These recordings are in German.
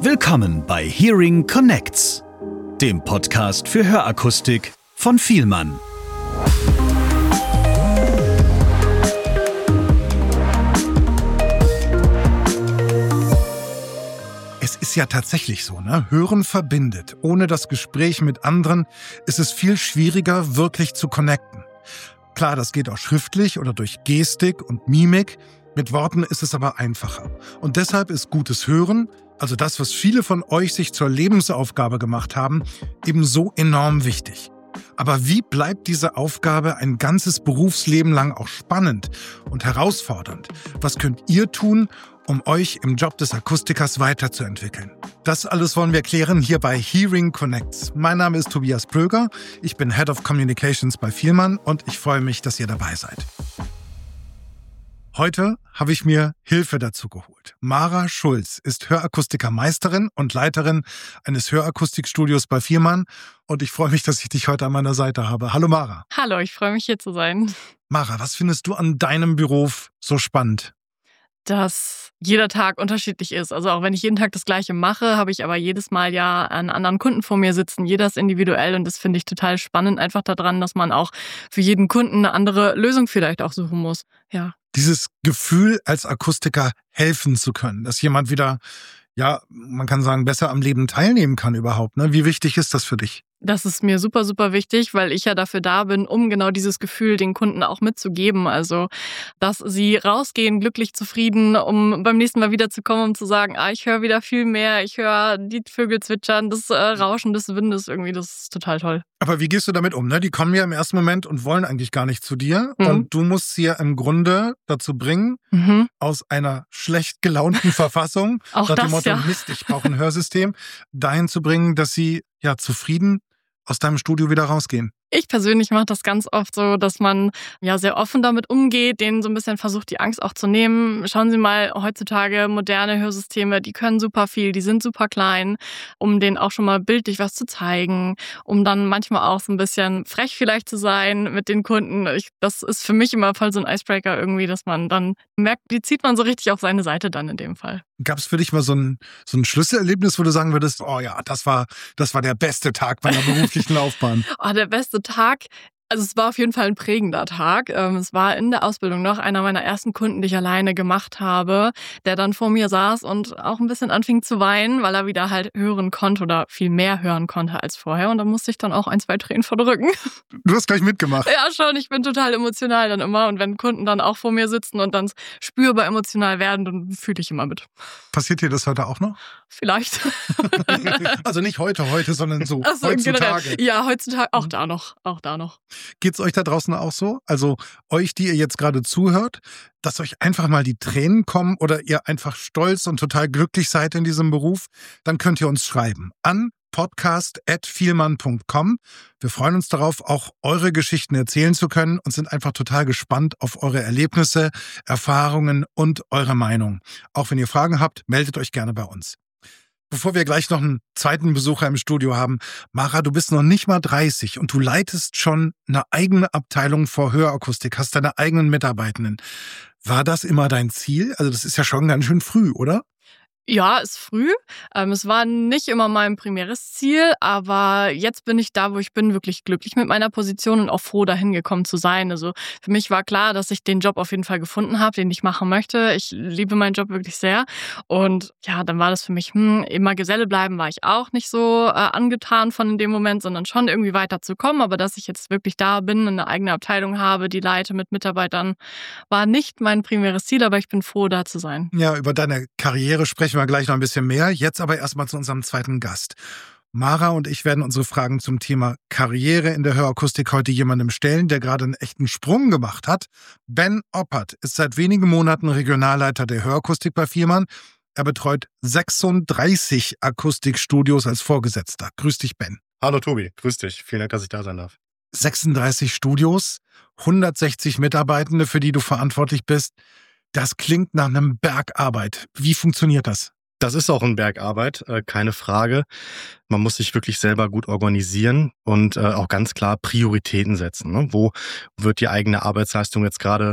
Willkommen bei Hearing Connects, dem Podcast für Hörakustik von Fielmann. Es ist ja tatsächlich so, ne? Hören verbindet. Ohne das Gespräch mit anderen ist es viel schwieriger, wirklich zu connecten. Klar, das geht auch schriftlich oder durch Gestik und Mimik. Mit Worten ist es aber einfacher. Und deshalb ist gutes Hören, also das, was viele von euch sich zur Lebensaufgabe gemacht haben, eben so enorm wichtig. Aber wie bleibt diese Aufgabe ein ganzes Berufsleben lang auch spannend und herausfordernd? Was könnt ihr tun, um euch im Job des Akustikers weiterzuentwickeln? Das alles wollen wir klären hier bei Hearing Connects. Mein Name ist Tobias Pröger, ich bin Head of Communications bei Fielmann und ich freue mich, dass ihr dabei seid. Heute habe ich mir Hilfe dazu geholt. Mara Schulz ist Hörakustikermeisterin und Leiterin eines Hörakustikstudios bei Fielmann und ich freue mich, dass ich dich heute an meiner Seite habe. Hallo Mara. Hallo, ich freue mich hier zu sein. Mara, was findest du an deinem Beruf so spannend? Dass jeder Tag unterschiedlich ist. Also auch wenn ich jeden Tag das Gleiche mache, habe ich aber jedes Mal ja einen anderen Kunden vor mir sitzen. Jeder ist individuell und das finde ich total spannend einfach daran, dass man auch für jeden Kunden eine andere Lösung vielleicht auch suchen muss. Ja. Dieses Gefühl, als Akustiker helfen zu können, dass jemand wieder, ja, man kann sagen, besser am Leben teilnehmen kann überhaupt. Ne? Wie wichtig ist das für dich? Das ist mir super, super wichtig, weil ich ja dafür da bin, um genau dieses Gefühl den Kunden auch mitzugeben. Also, dass sie rausgehen, glücklich, zufrieden, um beim nächsten Mal wiederzukommen, um zu sagen, ich höre wieder viel mehr, ich höre die Vögel zwitschern, das Rauschen des Windes irgendwie, das ist total toll. Aber wie gehst du damit um? Ne? Die kommen ja im ersten Moment und wollen eigentlich gar nicht zu dir. Und du musst sie ja im Grunde dazu bringen, aus einer schlecht gelaunten Verfassung, auch nach dem das, Motto, ja. Mist, ich brauche ein Hörsystem, dahin zu bringen, dass sie ja zufrieden aus deinem Studio wieder rausgehen. Ich persönlich mache das ganz oft so, dass man ja sehr offen damit umgeht, denen so ein bisschen versucht, die Angst auch zu nehmen. Schauen Sie mal, heutzutage moderne Hörsysteme, die können super viel, die sind super klein, um denen auch schon mal bildlich was zu zeigen, um dann manchmal auch so ein bisschen frech vielleicht zu sein mit den Kunden. Das ist für mich immer voll so ein Icebreaker irgendwie, dass man dann merkt, die zieht man so richtig auf seine Seite dann in dem Fall. Gab es für dich mal so ein Schlüsselerlebnis, wo du sagen würdest, oh ja, das war der beste Tag meiner beruflichen Laufbahn? Der beste Tag. Also es war auf jeden Fall ein prägender Tag. Es war in der Ausbildung noch einer meiner ersten Kunden, die ich alleine gemacht habe, der dann vor mir saß und auch ein bisschen anfing zu weinen, weil er wieder halt hören konnte oder viel mehr hören konnte als vorher. Und da musste ich dann auch 1, 2 Tränen verdrücken. Du hast gleich mitgemacht. Ja, schon. Ich bin total emotional dann immer. Und wenn Kunden dann auch vor mir sitzen und dann spürbar emotional werden, dann fühle ich immer mit. Passiert dir das heute auch noch? Vielleicht. Also nicht heute, sondern so Heutzutage. Generell. Ja, heutzutage auch da noch. Geht's euch da draußen auch so? Also euch, die ihr jetzt gerade zuhört, dass euch einfach mal die Tränen kommen oder ihr einfach stolz und total glücklich seid in diesem Beruf? Dann könnt ihr uns schreiben an podcast@fielmann.com. Wir freuen uns darauf, auch eure Geschichten erzählen zu können und sind einfach total gespannt auf eure Erlebnisse, Erfahrungen und eure Meinung. Auch wenn ihr Fragen habt, meldet euch gerne bei uns. Bevor wir gleich noch einen zweiten Besucher im Studio haben, Mara, du bist noch nicht mal 30 und du leitest schon eine eigene Abteilung für Hörakustik, hast deine eigenen Mitarbeitenden. War das immer dein Ziel? Also das ist ja schon ganz schön früh, oder? Ja, ist früh. Es war nicht immer mein primäres Ziel, aber jetzt bin ich da, wo ich bin, wirklich glücklich mit meiner Position und auch froh, dahin gekommen zu sein. Also für mich war klar, dass ich den Job auf jeden Fall gefunden habe, den ich machen möchte. Ich liebe meinen Job wirklich sehr. Und ja, dann war das für mich, immer Geselle bleiben war ich auch nicht so angetan von in dem Moment, sondern schon irgendwie weiterzukommen. Aber dass ich jetzt wirklich da bin, eine eigene Abteilung habe, die leite mit Mitarbeitern, war nicht mein primäres Ziel, aber ich bin froh, da zu sein. Ja, über deine Karriere sprechen wir gleich noch ein bisschen mehr. Jetzt aber erstmal zu unserem zweiten Gast. Mara und ich werden unsere Fragen zum Thema Karriere in der Hörakustik heute jemandem stellen, der gerade einen echten Sprung gemacht hat. Ben Oppert ist seit wenigen Monaten Regionalleiter der Hörakustik bei Fielmann. Er betreut 36 Akustikstudios als Vorgesetzter. Grüß dich, Ben. Hallo Tobi, grüß dich. Vielen Dank, dass ich da sein darf. 36 Studios, 160 Mitarbeitende, für die du verantwortlich bist. Das klingt nach einem Berg Arbeit. Wie funktioniert das? Das ist auch ein Berg Arbeit, keine Frage. Man muss sich wirklich selber gut organisieren und auch ganz klar Prioritäten setzen. Ne? Wo wird die eigene Arbeitsleistung jetzt gerade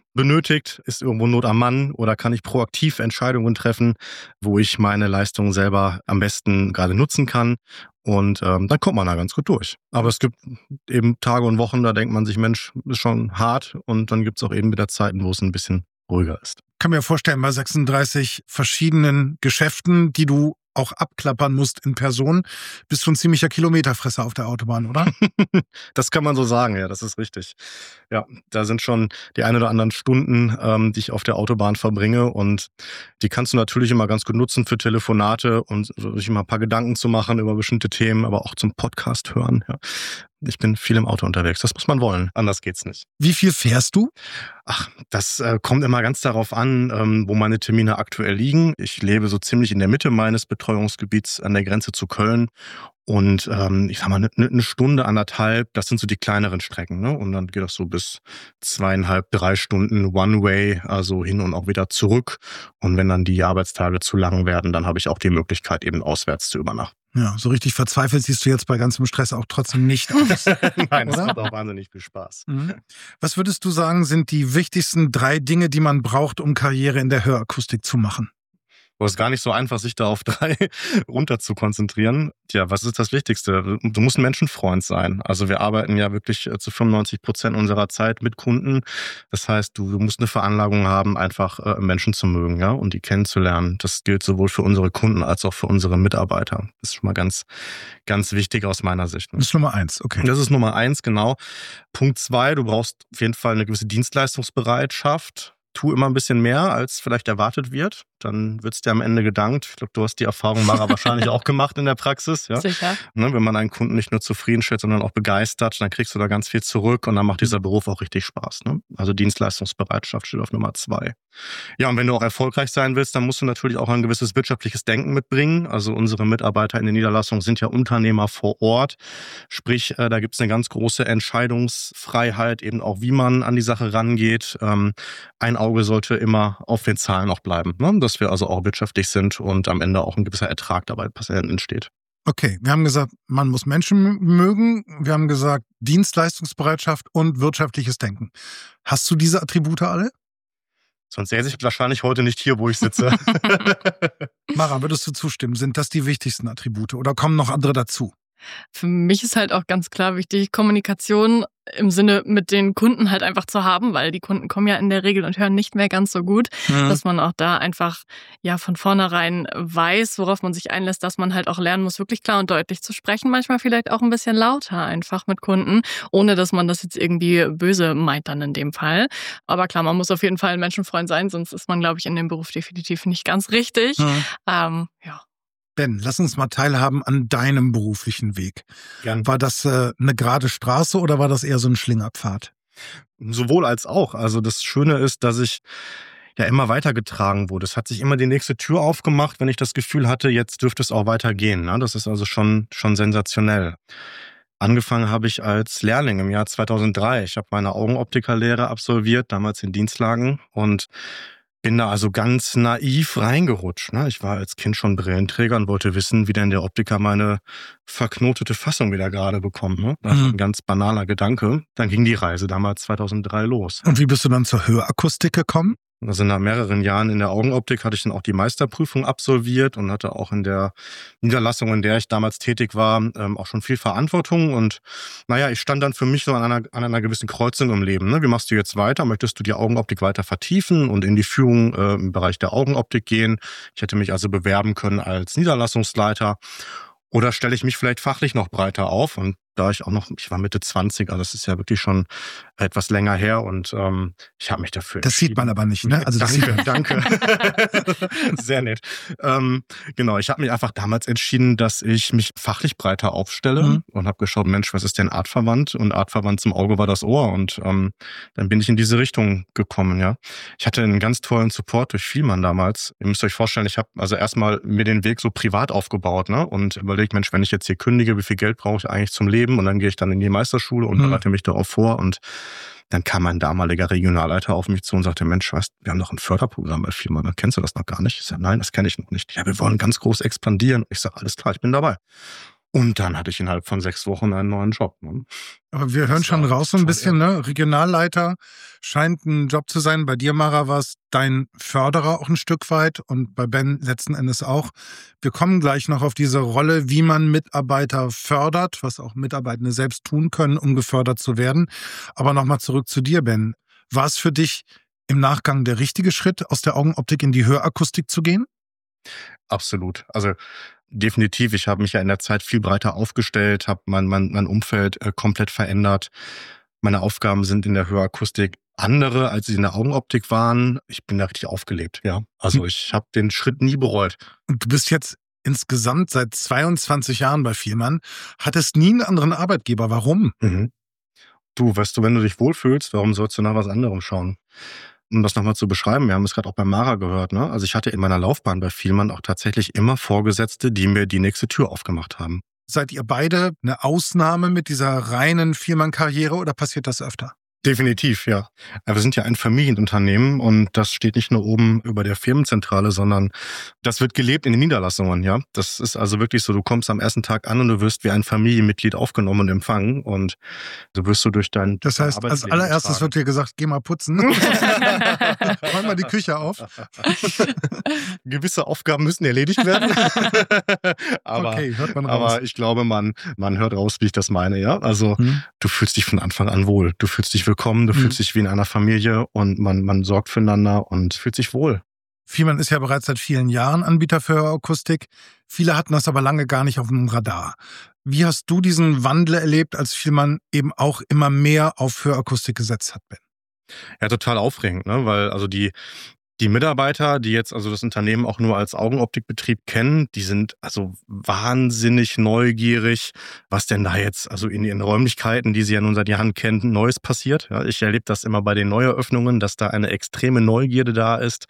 benötigt? Ist irgendwo Not am Mann oder kann ich proaktiv Entscheidungen treffen, wo ich meine Leistungen selber am besten gerade nutzen kann? Und dann kommt man da ganz gut durch. Aber es gibt eben Tage und Wochen, da denkt man sich, Mensch, ist schon hart. Und dann gibt es auch eben wieder Zeiten, wo es ein bisschen ruhiger ist. Ich kann mir vorstellen, bei 36 verschiedenen Geschäften, die du auch abklappern musst in Person, bist du ein ziemlicher Kilometerfresser auf der Autobahn, oder? Das kann man so sagen, ja, das ist richtig. Ja, da sind schon die ein oder anderen Stunden, die ich auf der Autobahn verbringe und die kannst du natürlich immer ganz gut nutzen für Telefonate und sich immer ein paar Gedanken zu machen über bestimmte Themen, aber auch zum Podcast hören. Ja. Ich bin viel im Auto unterwegs, das muss man wollen, anders geht's nicht. Wie viel fährst du? Ach, das kommt immer ganz darauf an, wo meine Termine aktuell liegen. Ich lebe so ziemlich in der Mitte meines Betreuungsgebiets an der Grenze zu Köln. Und ich sag mal, eine Stunde, 1,5, das sind so die kleineren Strecken. Ne? Und dann geht das so bis 2,5, 3 Stunden One-Way, also hin und auch wieder zurück. Und wenn dann die Arbeitstage zu lang werden, dann habe ich auch die Möglichkeit, eben auswärts zu übernachten. Ja, so richtig verzweifelt siehst du jetzt bei ganzem Stress auch trotzdem nicht aus. Nein, das macht auch wahnsinnig viel Spaß. Mhm. Was würdest du sagen, sind die wichtigsten 3 Dinge, die man braucht, um Karriere in der Hörakustik zu machen? Es ist gar nicht so einfach, sich da auf 3 runter zu konzentrieren. Tja, was ist das Wichtigste? Du musst ein Menschenfreund sein. Also wir arbeiten ja wirklich zu 95% unserer Zeit mit Kunden. Das heißt, du musst eine Veranlagung haben, einfach Menschen zu mögen, ja, und die kennenzulernen. Das gilt sowohl für unsere Kunden als auch für unsere Mitarbeiter. Das ist schon mal ganz, ganz wichtig aus meiner Sicht. Das ist Nummer 1, okay. Das ist Nummer 1, genau. Punkt 2, du brauchst auf jeden Fall eine gewisse Dienstleistungsbereitschaft. Tu immer ein bisschen mehr, als vielleicht erwartet wird. Dann wird's dir am Ende gedankt. Ich glaube, du hast die Erfahrung, Mara, wahrscheinlich auch gemacht in der Praxis. Ja? Sicher. Ne, wenn man einen Kunden nicht nur zufriedenstellt, sondern auch begeistert, dann kriegst du da ganz viel zurück und dann macht dieser Beruf auch richtig Spaß. Ne? Also Dienstleistungsbereitschaft steht auf Nummer 2. Ja, und wenn du auch erfolgreich sein willst, dann musst du natürlich auch ein gewisses wirtschaftliches Denken mitbringen. Also unsere Mitarbeiter in den Niederlassungen sind ja Unternehmer vor Ort. Sprich, da gibt's eine ganz große Entscheidungsfreiheit, eben auch wie man an die Sache rangeht. Ein Auge sollte immer auf den Zahlen auch bleiben, ne? Dass wir also auch wirtschaftlich sind und am Ende auch ein gewisser Ertrag dabei entsteht. Okay, wir haben gesagt, man muss Menschen mögen. Wir haben gesagt, Dienstleistungsbereitschaft und wirtschaftliches Denken. Hast du diese Attribute alle? Sonst säße ich wahrscheinlich heute nicht hier, wo ich sitze. Mara, würdest du zustimmen? Sind das die wichtigsten Attribute oder kommen noch andere dazu? Für mich ist halt auch ganz klar wichtig, Kommunikation im Sinne mit den Kunden halt einfach zu haben, weil die Kunden kommen ja in der Regel und hören nicht mehr ganz so gut, dass man auch da einfach ja von vornherein weiß, worauf man sich einlässt, dass man halt auch lernen muss, wirklich klar und deutlich zu sprechen, manchmal vielleicht auch ein bisschen lauter einfach mit Kunden, ohne dass man das jetzt irgendwie böse meint dann in dem Fall. Aber klar, man muss auf jeden Fall ein Menschenfreund sein, sonst ist man, glaube ich, in dem Beruf definitiv nicht ganz richtig. Ja. Ben, lass uns mal teilhaben an deinem beruflichen Weg. Gern. War das eine gerade Straße oder war das eher so ein Schlingerpfad? Sowohl als auch. Also das Schöne ist, dass ich ja immer weitergetragen wurde. Es hat sich immer die nächste Tür aufgemacht, wenn ich das Gefühl hatte, jetzt dürfte es auch weitergehen. Ne? Das ist also schon sensationell. Angefangen habe ich als Lehrling im Jahr 2003. Ich habe meine Augenoptikerlehre absolviert, damals in Dienstlagen und bin da also ganz naiv reingerutscht. Ne? Ich war als Kind schon Brillenträger und wollte wissen, wie denn der Optiker meine verknotete Fassung wieder gerade bekommt. Ne? Das war ein ganz banaler Gedanke. Dann ging die Reise damals 2003 los. Und wie bist du dann zur Hörakustik gekommen? Also nach mehreren Jahren in der Augenoptik hatte ich dann auch die Meisterprüfung absolviert und hatte auch in der Niederlassung, in der ich damals tätig war, auch schon viel Verantwortung. Und naja, ich stand dann für mich so an einer gewissen Kreuzung im Leben. Ne? Wie machst du jetzt weiter? Möchtest du die Augenoptik weiter vertiefen und in die Führung im Bereich der Augenoptik gehen? Ich hätte mich also bewerben können als Niederlassungsleiter. Oder stelle ich mich vielleicht fachlich noch breiter auf? Und da ich war Mitte 20, also das ist ja wirklich schon etwas länger her und ich habe mich dafür Das sieht man aber nicht, ne? Also danke. Sehr nett. Genau, ich habe mich einfach damals entschieden, dass ich mich fachlich breiter aufstelle und habe geschaut, Mensch, was ist denn artverwandt? Und artverwandt zum Auge war das Ohr und dann bin ich in diese Richtung gekommen, ja. Ich hatte einen ganz tollen Support durch Vielmann damals. Ihr müsst euch vorstellen, ich habe also erstmal mir den Weg so privat aufgebaut, ne? Und überlegt, Mensch, wenn ich jetzt hier kündige, wie viel Geld brauche ich eigentlich zum Leben? Und dann gehe ich dann in die Meisterschule und bereite mich darauf vor. Und dann kam mein damaliger Regionalleiter auf mich zu und sagte, Mensch, weißt, wir haben doch ein Förderprogramm bei Vielmann. Kennst du das noch gar nicht? Ich sage, nein, das kenne ich noch nicht. Ja, wir wollen ganz groß expandieren. Ich sage, alles klar, ich bin dabei. Und dann hatte ich innerhalb von 6 Wochen einen neuen Job. Ne? Aber wir hören schon raus so ein bisschen, ne? Regionalleiter scheint ein Job zu sein. Bei dir, Mara, war es dein Förderer auch ein Stück weit und bei Ben letzten Endes auch. Wir kommen gleich noch auf diese Rolle, wie man Mitarbeiter fördert, was auch Mitarbeitende selbst tun können, um gefördert zu werden. Aber nochmal zurück zu dir, Ben. War es für dich im Nachgang der richtige Schritt, aus der Augenoptik in die Hörakustik zu gehen? Absolut. Also definitiv. Ich habe mich ja in der Zeit viel breiter aufgestellt, habe mein Umfeld komplett verändert. Meine Aufgaben sind in der Hörakustik andere, als sie in der Augenoptik waren. Ich bin da richtig aufgelebt, ja. Also ich habe den Schritt nie bereut. Und du bist jetzt insgesamt seit 22 Jahren bei Vielmann, hattest nie einen anderen Arbeitgeber. Warum? Du, weißt du, wenn du dich wohlfühlst, warum sollst du nach was anderem schauen? Um das nochmal zu beschreiben, wir haben es gerade auch bei Mara gehört, ne? Also ich hatte in meiner Laufbahn bei Vielmann auch tatsächlich immer Vorgesetzte, die mir die nächste Tür aufgemacht haben. Seid ihr beide eine Ausnahme mit dieser reinen Vielmann-Karriere oder passiert das öfter? Definitiv, ja. Wir sind ja ein Familienunternehmen und das steht nicht nur oben über der Firmenzentrale, sondern das wird gelebt in den Niederlassungen, ja. Das ist also wirklich so, du kommst am ersten Tag an und du wirst wie ein Familienmitglied aufgenommen und empfangen und du wirst so durch dein Das heißt, als allererstes wird dir gesagt, geh mal putzen. Räum mal die Küche auf. Gewisse Aufgaben müssen erledigt werden. Okay, hört man raus. Aber ich glaube, man hört raus, wie ich das meine, ja. Also du fühlst dich von Anfang an wohl. Du fühlst dich willkommen, du fühlst dich wie in einer Familie und man sorgt füreinander und fühlt sich wohl. Vielmann ist ja bereits seit vielen Jahren Anbieter für Hörakustik. Viele hatten das aber lange gar nicht auf dem Radar. Wie hast du diesen Wandel erlebt, als Vielmann eben auch immer mehr auf Hörakustik gesetzt hat, Ben? Ja, total aufregend, ne? Weil also die Mitarbeiter, die jetzt also das Unternehmen auch nur als Augenoptikbetrieb kennen, die sind also wahnsinnig neugierig, was denn da jetzt also in ihren Räumlichkeiten, die sie ja nun seit Jahren kennen, Neues passiert. Ja, ich erlebe das immer bei den Neueröffnungen, dass da eine extreme Neugierde da ist.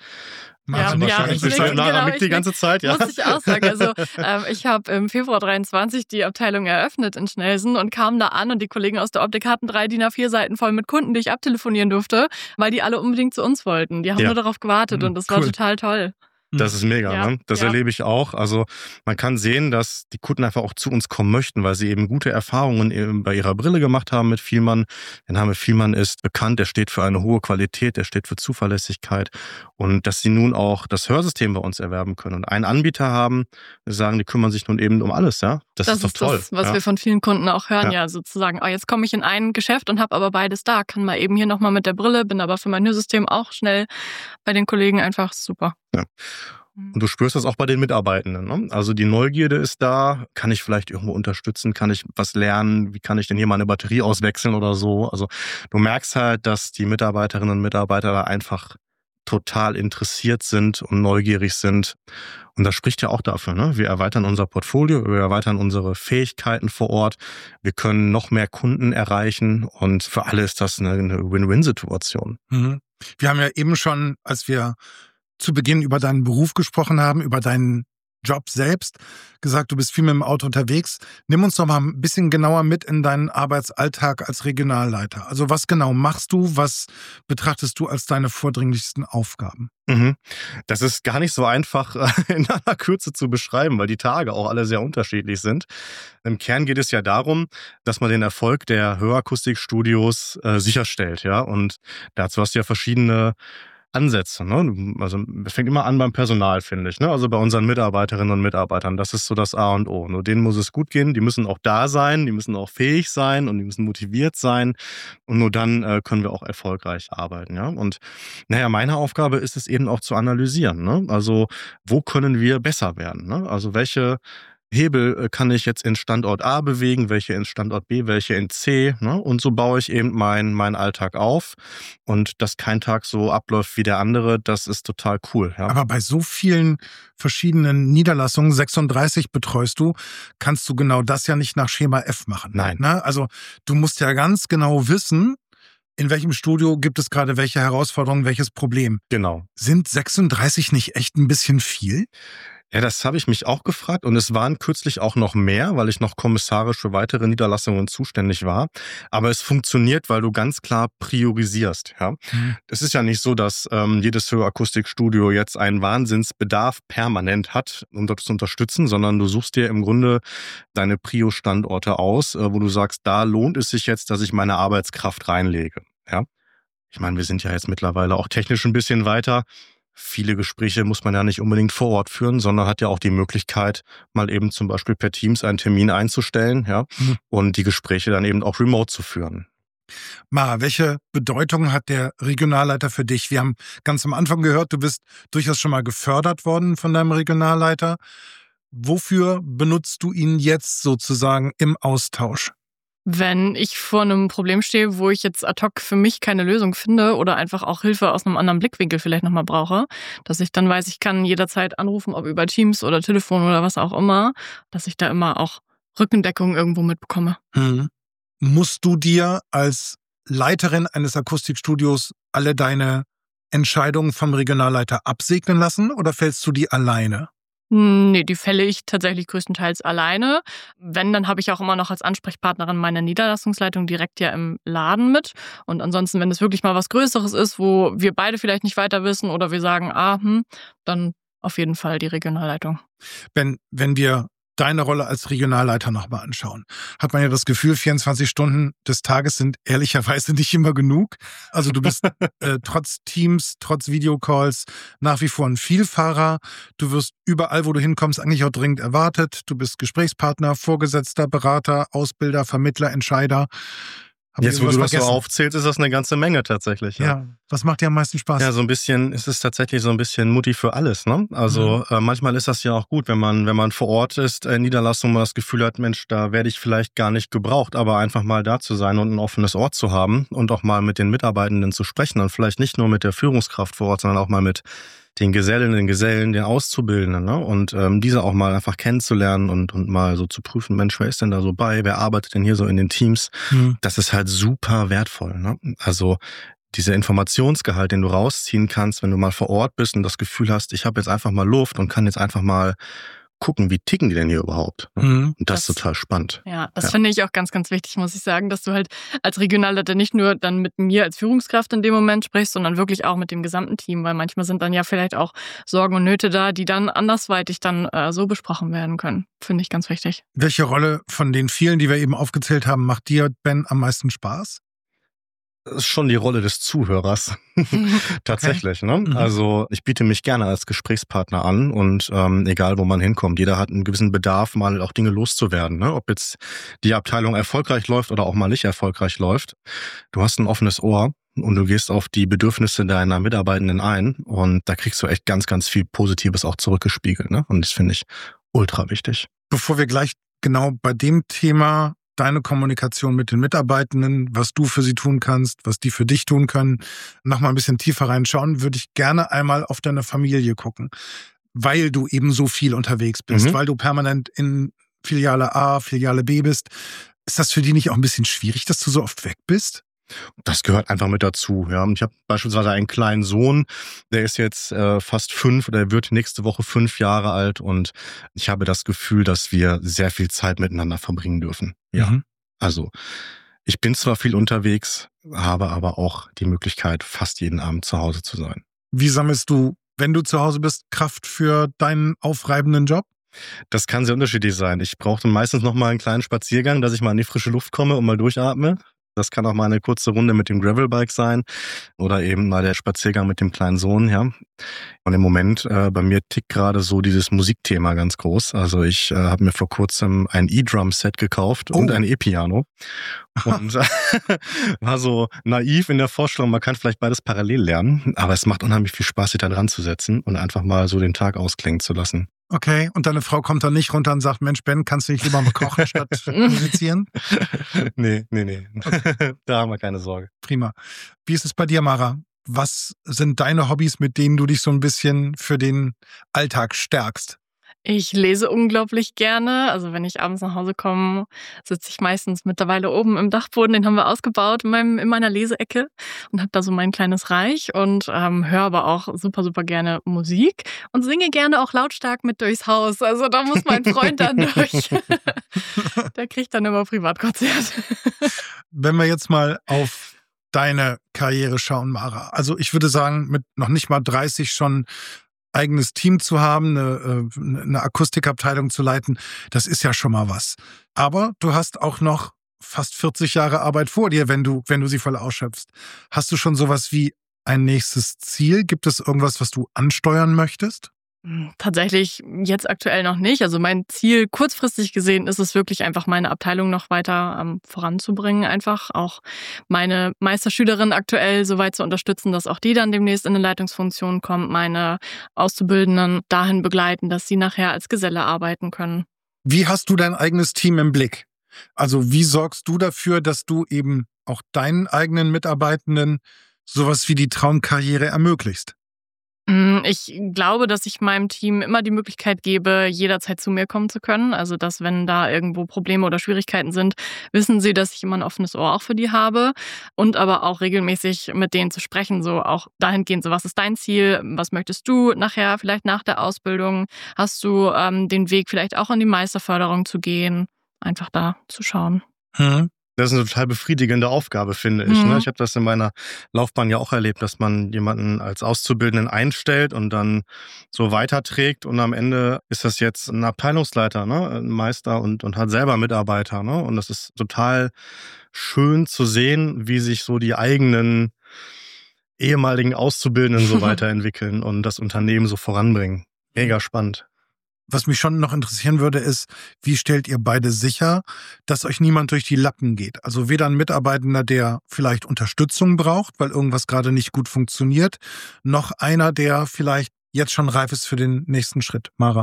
Die ganze Zeit, ja. Muss ich auch sagen. Also ich habe im Februar 23 die Abteilung eröffnet in Schnelsen und kam da an und die Kollegen aus der Optik hatten 3 DIN A4 Seiten voll mit Kunden, die ich abtelefonieren durfte, weil die alle unbedingt zu uns wollten. Die haben nur darauf gewartet und das war total toll. Das ist mega, ne? Das erlebe ich auch. Also man kann sehen, dass die Kunden einfach auch zu uns kommen möchten, weil sie eben gute Erfahrungen bei ihrer Brille gemacht haben mit Vielmann. Der Name Vielmann ist bekannt, der steht für eine hohe Qualität, der steht für Zuverlässigkeit und dass sie nun auch das Hörsystem bei uns erwerben können und einen Anbieter haben, die sagen, die kümmern sich nun eben um alles, ja? Das ist doch toll. Das ist das, was wir von vielen Kunden auch hören, ja sozusagen. Oh, jetzt komme ich in ein Geschäft und habe aber beides da, kann mal eben hier nochmal mit der Brille, bin aber für mein Hörsystem auch schnell bei den Kollegen einfach super. Ja. Und du spürst das auch bei den Mitarbeitenden, ne? Also die Neugierde ist da. Kann ich vielleicht irgendwo unterstützen? Kann ich was lernen? Wie kann ich denn hier mal eine Batterie auswechseln oder so? Also du merkst halt, dass die Mitarbeiterinnen und Mitarbeiter da einfach total interessiert sind und neugierig sind. Und das spricht ja auch dafür, ne? Wir erweitern unser Portfolio, wir erweitern unsere Fähigkeiten vor Ort. Wir können noch mehr Kunden erreichen und für alle ist das eine Win-Win-Situation. Wir haben ja eben schon, als wir zu Beginn über deinen Beruf gesprochen haben, über deinen Job selbst, gesagt, du bist viel mit dem Auto unterwegs. Nimm uns doch mal ein bisschen genauer mit in deinen Arbeitsalltag als Regionalleiter. Also was genau machst du? Was betrachtest du als deine vordringlichsten Aufgaben? Das ist gar nicht so einfach in einer Kürze zu beschreiben, weil die Tage auch alle sehr unterschiedlich sind. Im Kern geht es ja darum, dass man den Erfolg der Hörakustikstudios sicherstellt, ja. Und dazu hast du ja verschiedene Ansätze, ne? Also es fängt immer an beim Personal, finde ich, ne? Also bei unseren Mitarbeiterinnen und Mitarbeitern, das ist so das A und O. Nur denen muss es gut gehen, die müssen auch da sein, die müssen auch fähig sein und die müssen motiviert sein und nur dann können wir auch erfolgreich arbeiten, ja? Und naja, meine Aufgabe ist es eben auch zu analysieren, ne? Also wo können wir besser werden, ne? Also welche Hebel kann ich jetzt in Standort A bewegen, welche in Standort B, welche in C, ne? Und so baue ich eben meinen Alltag auf und dass kein Tag so abläuft wie der andere, das ist total cool. Ja? Aber bei so vielen verschiedenen Niederlassungen, 36 betreust du, kannst du genau das ja nicht nach Schema F machen. Nein. Ne? Also du musst ja ganz genau wissen, in welchem Studio gibt es gerade welche Herausforderung, welches Problem. Genau. Sind 36 nicht echt ein bisschen viel? Ja, das habe ich mich auch gefragt und es waren kürzlich auch noch mehr, weil ich noch kommissarisch für weitere Niederlassungen zuständig war. Aber es funktioniert, weil du ganz klar priorisierst. Ja? Es ist ja nicht so, dass jedes Hörakustikstudio jetzt einen Wahnsinnsbedarf permanent hat, um das zu unterstützen, sondern du suchst dir im Grunde deine Prio-Standorte aus, wo du sagst, da lohnt es sich jetzt, dass ich meine Arbeitskraft reinlege. Ja? Ich meine, wir sind ja jetzt mittlerweile auch technisch ein bisschen weiter. Viele Gespräche muss man ja nicht unbedingt vor Ort führen, sondern hat ja auch die Möglichkeit, mal eben zum Beispiel per Teams einen Termin einzustellen, ja, und die Gespräche dann eben auch remote zu führen. Mara, welche Bedeutung hat der Regionalleiter für dich? Wir haben ganz am Anfang gehört, du bist durchaus schon mal gefördert worden von deinem Regionalleiter. Wofür benutzt du ihn jetzt sozusagen im Austausch? Wenn ich vor einem Problem stehe, wo ich jetzt ad hoc für mich keine Lösung finde oder einfach auch Hilfe aus einem anderen Blickwinkel vielleicht nochmal brauche, dass ich dann weiß, ich kann jederzeit anrufen, ob über Teams oder Telefon oder was auch immer, dass ich da immer auch Rückendeckung irgendwo mitbekomme. Musst du dir als Leiterin eines Akustikstudios alle deine Entscheidungen vom Regionalleiter absegnen lassen oder fällst du die alleine? Nee, die fälle ich tatsächlich größtenteils alleine. Wenn, dann habe ich auch immer noch als Ansprechpartnerin meine Niederlassungsleitung direkt ja im Laden mit. Und ansonsten, wenn es wirklich mal was Größeres ist, wo wir beide vielleicht nicht weiter wissen oder wir sagen, dann auf jeden Fall die Regionalleitung. Wenn wir deine Rolle als Regionalleiter nochmal anschauen, hat man ja das Gefühl, 24 Stunden des Tages sind ehrlicherweise nicht immer genug. Also du bist trotz Teams, trotz Videocalls nach wie vor ein Vielfahrer. Du wirst überall, wo du hinkommst, eigentlich auch dringend erwartet. Du bist Gesprächspartner, Vorgesetzter, Berater, Ausbilder, Vermittler, Entscheider. Jetzt, wo du das so aufzählst, ist das eine ganze Menge tatsächlich. Ja. Was macht dir am meisten Spaß? Ja, es ist tatsächlich so ein bisschen Mutti für alles, ne? Also manchmal ist das ja auch gut, wenn man vor Ort ist, in Niederlassung mal das Gefühl hat, Mensch, da werde ich vielleicht gar nicht gebraucht, aber einfach mal da zu sein und ein offenes Ohr zu haben und auch mal mit den Mitarbeitenden zu sprechen und vielleicht nicht nur mit der Führungskraft vor Ort, sondern auch mal mit den Gesellinnen, den Gesellen, den Auszubildenden, ne? Und diese auch mal einfach kennenzulernen und mal so zu prüfen, Mensch, wer ist denn da so bei, wer arbeitet denn hier so in den Teams? Das ist halt super wertvoll, ne? Also dieser Informationsgehalt, den du rausziehen kannst, wenn du mal vor Ort bist und das Gefühl hast, ich habe jetzt einfach mal Luft und kann jetzt einfach mal gucken, wie ticken die denn hier überhaupt? Und das ist total spannend. Ja, das finde ich auch ganz, ganz wichtig, muss ich sagen, dass du halt als Regionalleiter nicht nur dann mit mir als Führungskraft in dem Moment sprichst, sondern wirklich auch mit dem gesamten Team, weil manchmal sind dann ja vielleicht auch Sorgen und Nöte da, die dann andersweitig dann so besprochen werden können. Finde ich ganz wichtig. Welche Rolle von den vielen, die wir eben aufgezählt haben, macht dir, Ben, am meisten Spaß? Das ist schon die Rolle des Zuhörers. Tatsächlich, ne? Also ich biete mich gerne als Gesprächspartner an und egal, wo man hinkommt, jeder hat einen gewissen Bedarf, mal auch Dinge loszuwerden, ne? Ob jetzt die Abteilung erfolgreich läuft oder auch mal nicht erfolgreich läuft. Du hast ein offenes Ohr und du gehst auf die Bedürfnisse deiner Mitarbeitenden ein und da kriegst du echt ganz, ganz viel Positives auch zurückgespiegelt, ne? Und das finde ich ultra wichtig. Bevor wir gleich genau bei dem Thema deine Kommunikation mit den Mitarbeitenden, was du für sie tun kannst, was die für dich tun können, noch mal ein bisschen tiefer reinschauen, würde ich gerne einmal auf deine Familie gucken, weil du eben so viel unterwegs bist, weil du permanent in Filiale A, Filiale B bist. Ist das für die nicht auch ein bisschen schwierig, dass du so oft weg bist? Das gehört einfach mit dazu. Ja. Ich habe beispielsweise einen kleinen Sohn, der ist jetzt fast 5 oder er wird nächste Woche 5 Jahre alt und ich habe das Gefühl, dass wir sehr viel Zeit miteinander verbringen dürfen. Ja, also ich bin zwar viel unterwegs, habe aber auch die Möglichkeit, fast jeden Abend zu Hause zu sein. Wie sammelst du, wenn du zu Hause bist, Kraft für deinen aufreibenden Job? Das kann sehr unterschiedlich sein. Ich brauche meistens noch mal einen kleinen Spaziergang, dass ich mal in die frische Luft komme und mal durchatme. Das kann auch mal eine kurze Runde mit dem Gravelbike sein oder eben mal der Spaziergang mit dem kleinen Sohn, ja. Und im Moment bei mir tickt gerade so dieses Musikthema ganz groß. Also ich habe mir vor kurzem ein E-Drum-Set gekauft und ein E-Piano und war so naiv in der Vorstellung, man kann vielleicht beides parallel lernen, aber es macht unheimlich viel Spaß, sich da dran zu setzen und einfach mal so den Tag ausklingen zu lassen. Okay, und deine Frau kommt dann nicht runter und sagt, Mensch, Ben, kannst du nicht lieber mal kochen statt musizieren? Nee. Okay. Da haben wir keine Sorge. Prima. Wie ist es bei dir, Mara? Was sind deine Hobbys, mit denen du dich so ein bisschen für den Alltag stärkst? Ich lese unglaublich gerne. Also wenn ich abends nach Hause komme, sitze ich meistens mittlerweile oben im Dachboden. Den haben wir ausgebaut in meiner Leseecke und habe da so mein kleines Reich und höre aber auch super, super gerne Musik und singe gerne auch lautstark mit durchs Haus. Also da muss mein Freund dann durch. Der kriegt dann immer Privatkonzert. Wenn wir jetzt mal auf deine Karriere schauen, Mara. Also ich würde sagen, mit noch nicht mal 30 schon eigenes Team zu haben, eine Akustikabteilung zu leiten, das ist ja schon mal was. Aber du hast auch noch fast 40 Jahre Arbeit vor dir, wenn du sie voll ausschöpfst. Hast du schon sowas wie ein nächstes Ziel? Gibt es irgendwas, was du ansteuern möchtest? Tatsächlich jetzt aktuell noch nicht. Also mein Ziel kurzfristig gesehen ist es wirklich einfach, meine Abteilung noch weiter voranzubringen. Einfach auch meine Meisterschülerin aktuell so weit zu unterstützen, dass auch die dann demnächst in eine Leitungsfunktion kommt, meine Auszubildenden dahin begleiten, dass sie nachher als Geselle arbeiten können. Wie hast du dein eigenes Team im Blick? Also wie sorgst du dafür, dass du eben auch deinen eigenen Mitarbeitenden sowas wie die Traumkarriere ermöglichst? Ich glaube, dass ich meinem Team immer die Möglichkeit gebe, jederzeit zu mir kommen zu können. Also, dass wenn da irgendwo Probleme oder Schwierigkeiten sind, wissen sie, dass ich immer ein offenes Ohr auch für die habe. Und aber auch regelmäßig mit denen zu sprechen, so auch dahingehend, so was ist dein Ziel? Was möchtest du nachher, vielleicht nach der Ausbildung? Hast du den Weg vielleicht auch in die Meisterförderung zu gehen? Einfach da zu schauen. Das ist eine total befriedigende Aufgabe, finde ich. Ich habe das in meiner Laufbahn ja auch erlebt, dass man jemanden als Auszubildenden einstellt und dann so weiterträgt und am Ende ist das jetzt ein Abteilungsleiter, ein Meister und hat selber Mitarbeiter. Und das ist total schön zu sehen, wie sich so die eigenen ehemaligen Auszubildenden so weiterentwickeln und das Unternehmen so voranbringen. Mega spannend. Was mich schon noch interessieren würde, ist, wie stellt ihr beide sicher, dass euch niemand durch die Lappen geht? Also weder ein Mitarbeitender, der vielleicht Unterstützung braucht, weil irgendwas gerade nicht gut funktioniert, noch einer, der vielleicht jetzt schon reif ist für den nächsten Schritt. Mara?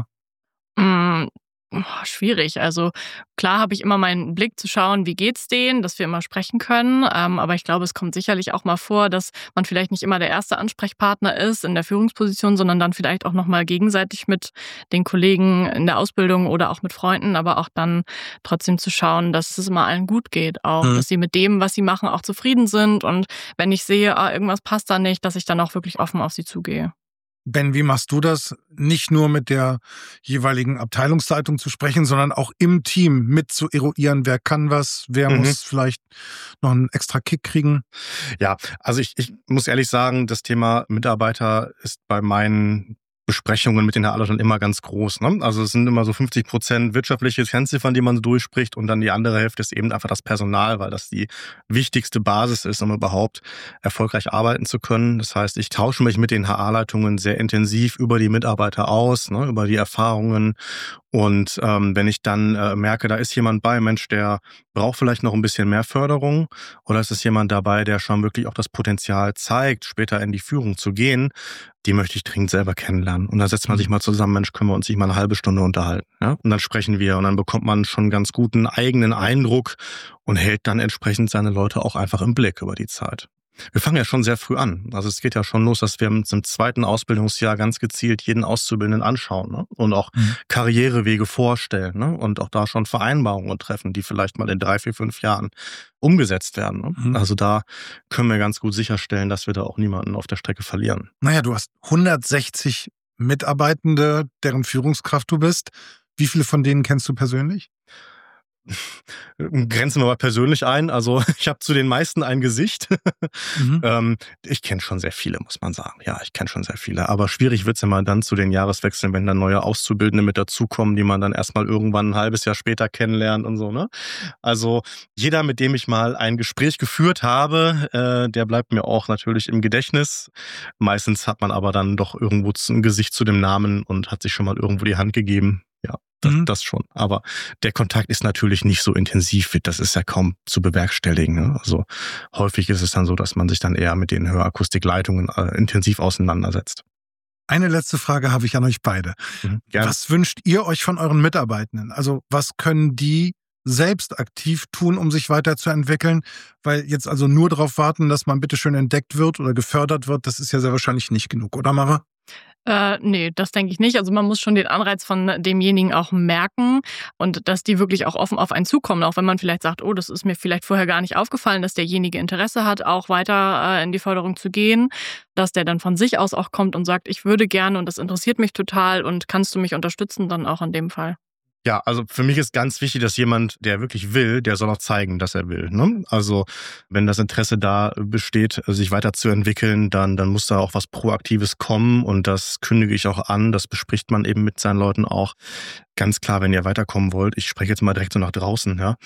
Schwierig. Also klar habe ich immer meinen Blick zu schauen, wie geht's denen, dass wir immer sprechen können. Aber ich glaube, es kommt sicherlich auch mal vor, dass man vielleicht nicht immer der erste Ansprechpartner ist in der Führungsposition, sondern dann vielleicht auch nochmal gegenseitig mit den Kollegen in der Ausbildung oder auch mit Freunden, aber auch dann trotzdem zu schauen, dass es immer allen gut geht. Auch, dass sie mit dem, was sie machen, auch zufrieden sind. Und wenn ich sehe, irgendwas passt da nicht, dass ich dann auch wirklich offen auf sie zugehe. Ben, wie machst du das? Nicht nur mit der jeweiligen Abteilungsleitung zu sprechen, sondern auch im Team mit zu eruieren, wer kann was, wer muss vielleicht noch einen extra Kick kriegen? Ja, also ich muss ehrlich sagen, das Thema Mitarbeiter ist bei meinen Besprechungen mit den HR-Leitern immer ganz groß. Also es sind immer so 50% wirtschaftliche Kennziffern, die man so durchspricht und dann die andere Hälfte ist eben einfach das Personal, weil das die wichtigste Basis ist, um überhaupt erfolgreich arbeiten zu können. Das heißt, ich tausche mich mit den HR-Leitungen sehr intensiv über die Mitarbeiter aus, über die Erfahrungen. Und wenn ich dann merke, da ist jemand bei, Mensch, der braucht vielleicht noch ein bisschen mehr Förderung oder es ist jemand dabei, der schon wirklich auch das Potenzial zeigt, später in die Führung zu gehen, die möchte ich dringend selber kennenlernen. Und dann setzt man sich mal zusammen, Mensch, können wir uns nicht mal eine halbe Stunde unterhalten. Ja? Und dann sprechen wir und dann bekommt man schon einen ganz guten eigenen Eindruck und hält dann entsprechend seine Leute auch einfach im Blick über die Zeit. Wir fangen ja schon sehr früh an. Also es geht ja schon los, dass wir uns im 2. Ausbildungsjahr ganz gezielt jeden Auszubildenden anschauen und auch Karrierewege vorstellen und auch da schon Vereinbarungen treffen, die vielleicht mal in 3, 4, 5 Jahren umgesetzt werden. Also da können wir ganz gut sicherstellen, dass wir da auch niemanden auf der Strecke verlieren. Naja, du hast 160 Mitarbeitende, deren Führungskraft du bist. Wie viele von denen kennst du persönlich? Grenzen wir mal persönlich ein. Also ich habe zu den meisten ein Gesicht. Ich kenne schon sehr viele, muss man sagen. Ja, ich kenne schon sehr viele. Aber schwierig wird's immer dann zu den Jahreswechseln, wenn dann neue Auszubildende mit dazukommen, die man dann erstmal irgendwann ein halbes Jahr später kennenlernt und so. Also jeder, mit dem ich mal ein Gespräch geführt habe, der bleibt mir auch natürlich im Gedächtnis. Meistens hat man aber dann doch irgendwo ein Gesicht zu dem Namen und hat sich schon mal irgendwo die Hand gegeben. Ja, das schon. Aber der Kontakt ist natürlich nicht so intensiv, das ist ja kaum zu bewerkstelligen. Also häufig ist es dann so, dass man sich dann eher mit den Hörakustikleitungen intensiv auseinandersetzt. Eine letzte Frage habe ich an euch beide. Gerne. Was wünscht ihr euch von euren Mitarbeitenden? Also was können die selbst aktiv tun, um sich weiterzuentwickeln? Weil jetzt also nur darauf warten, dass man bitteschön entdeckt wird oder gefördert wird, das ist ja sehr wahrscheinlich nicht genug, oder Mara? Nee, das denke ich nicht. Also man muss schon den Anreiz von demjenigen auch merken und dass die wirklich auch offen auf einen zukommen. Auch wenn man vielleicht sagt, oh, das ist mir vielleicht vorher gar nicht aufgefallen, dass derjenige Interesse hat, auch weiter in die Förderung zu gehen, dass der dann von sich aus auch kommt und sagt, ich würde gerne und das interessiert mich total und kannst du mich unterstützen dann auch in dem Fall. Ja, also für mich ist ganz wichtig, dass jemand, der wirklich will, der soll auch zeigen, dass er will. Ne? Also wenn das Interesse da besteht, sich weiterzuentwickeln, dann muss da auch was Proaktives kommen und das kündige ich auch an. Das bespricht man eben mit seinen Leuten auch. Ganz klar, wenn ihr weiterkommen wollt, ich spreche jetzt mal direkt so nach draußen, ja.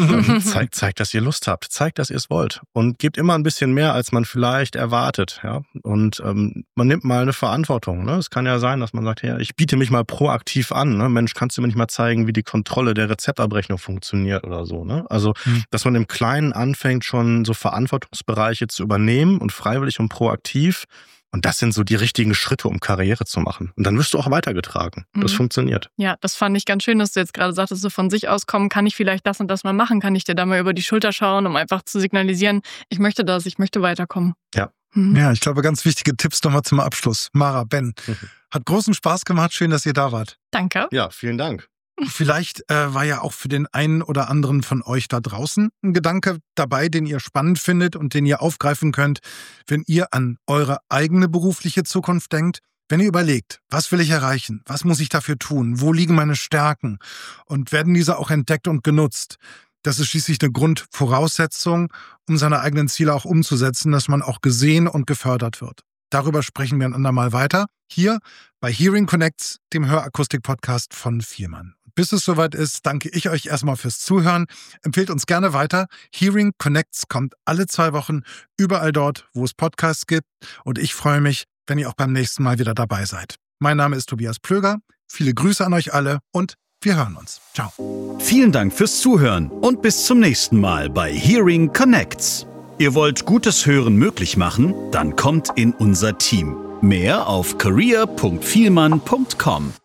Zeigt, dass ihr Lust habt, zeigt, dass ihr es wollt und gebt immer ein bisschen mehr, als man vielleicht erwartet, ja. Und man nimmt mal eine Verantwortung. Ne? Es kann ja sein, dass man sagt, ja, ich biete mich mal proaktiv an. Ne? Mensch, kannst du mir nicht mal zeigen, wie die Kontrolle der Rezeptabrechnung funktioniert oder so. Ne? Also, dass man im Kleinen anfängt, schon so Verantwortungsbereiche zu übernehmen und freiwillig und proaktiv. Und das sind so die richtigen Schritte, um Karriere zu machen. Und dann wirst du auch weitergetragen. Das funktioniert. Ja, das fand ich ganz schön, dass du jetzt gerade sagtest, so von sich aus kommen, kann ich vielleicht das und das mal machen? Kann ich dir da mal über die Schulter schauen, um einfach zu signalisieren, ich möchte das, ich möchte weiterkommen. Ja. Ja, ich glaube, ganz wichtige Tipps nochmal zum Abschluss. Mara, Ben, hat großen Spaß gemacht. Schön, dass ihr da wart. Danke. Ja, vielen Dank. Vielleicht war ja auch für den einen oder anderen von euch da draußen ein Gedanke dabei, den ihr spannend findet und den ihr aufgreifen könnt, wenn ihr an eure eigene berufliche Zukunft denkt. Wenn ihr überlegt, was will ich erreichen? Was muss ich dafür tun? Wo liegen meine Stärken? Und werden diese auch entdeckt und genutzt? Das ist schließlich eine Grundvoraussetzung, um seine eigenen Ziele auch umzusetzen, dass man auch gesehen und gefördert wird. Darüber sprechen wir ein andermal weiter. Hier bei Hearing Connects, dem Hörakustik-Podcast von Vielmann. Bis es soweit ist, danke ich euch erstmal fürs Zuhören. Empfehlt uns gerne weiter. Hearing Connects kommt alle 2 Wochen überall dort, wo es Podcasts gibt. Und ich freue mich, wenn ihr auch beim nächsten Mal wieder dabei seid. Mein Name ist Tobias Plöger. Viele Grüße an euch alle und wir hören uns. Ciao. Vielen Dank fürs Zuhören und bis zum nächsten Mal bei Hearing Connects. Ihr wollt gutes Hören möglich machen? Dann kommt in unser Team. Mehr auf career.vielmann.com.